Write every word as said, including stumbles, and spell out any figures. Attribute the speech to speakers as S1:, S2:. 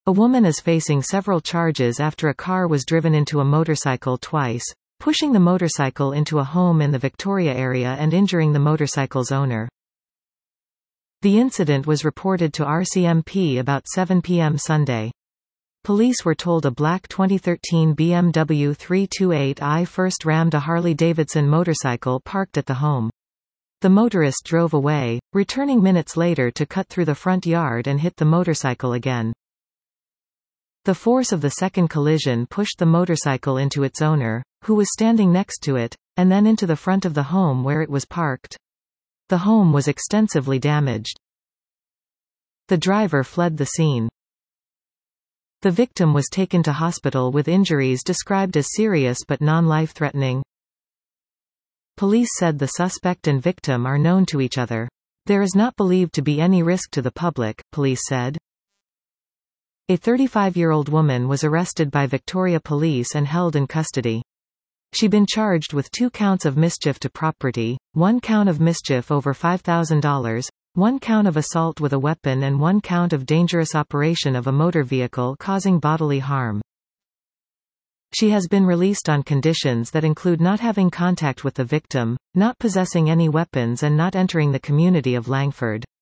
S1: A woman is facing several charges after a car was driven into a motorcycle twice, pushing the motorcycle into a home in the Victoria area and injuring the motorcycle's owner. The incident was reported to R C M P about seven p m Sunday. Police were told a black twenty thirteen B M W three twenty-eight i first rammed a Harley-Davidson motorcycle parked at the home. The motorist drove away, returning minutes later to cut through the front yard and hit the motorcycle again. The force of the second collision pushed the motorcycle into its owner, who was standing next to it, and then into the front of the home where it was parked. The home was extensively damaged. The driver fled the scene. The victim was taken to hospital with injuries described as serious but non-life-threatening. Police said the suspect and victim are known to each other. There is not believed to be any risk to the public, police said. A thirty-five-year-old woman was arrested by Victoria Police and held in custody. She'd been charged with two counts of mischief to property, one count of mischief over five thousand dollars, one count of assault with a weapon and one count of dangerous operation of a motor vehicle causing bodily harm. She has been released on conditions that include not having contact with the victim, not possessing any weapons and not entering the community of Langford.